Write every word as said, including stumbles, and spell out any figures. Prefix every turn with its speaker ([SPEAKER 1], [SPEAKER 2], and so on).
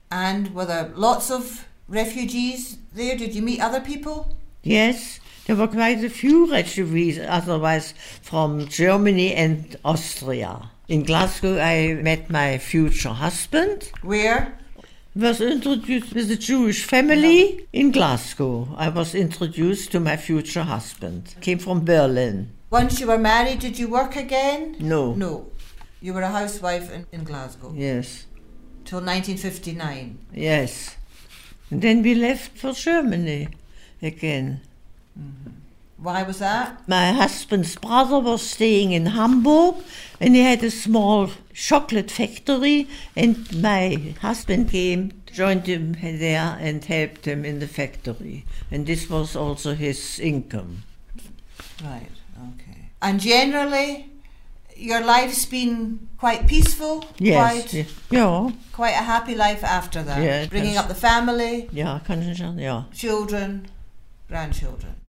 [SPEAKER 1] And were there lots of refugees there? Did you meet other people?
[SPEAKER 2] Yes, there were quite a few refugees, otherwise from Germany and Austria. In Glasgow I met my future husband.
[SPEAKER 1] Where?
[SPEAKER 2] Was introduced with a Jewish family in Glasgow. I was introduced to my future husband. Came from Berlin.
[SPEAKER 1] Once you were married, did you work again?
[SPEAKER 2] No.
[SPEAKER 1] No. You were a housewife in, in Glasgow?
[SPEAKER 2] Yes.
[SPEAKER 1] Till nineteen fifty-nine?
[SPEAKER 2] Yes. And then we left for Germany again.
[SPEAKER 1] Mm-hmm. Why was that?
[SPEAKER 2] My husband's brother was staying in Hamburg and he had a small chocolate factory, and my husband came, joined him there and helped him in the factory. And this was also his income.
[SPEAKER 1] Right, okay. And generally, your life's been quite peaceful?
[SPEAKER 2] Yes.
[SPEAKER 1] Quite,
[SPEAKER 2] yeah.
[SPEAKER 1] Quite a happy life after that?
[SPEAKER 2] Yeah,
[SPEAKER 1] Bringing
[SPEAKER 2] that's-
[SPEAKER 1] up the family?
[SPEAKER 2] Ja, kann ich sagen, ja.
[SPEAKER 1] Children, grandchildren?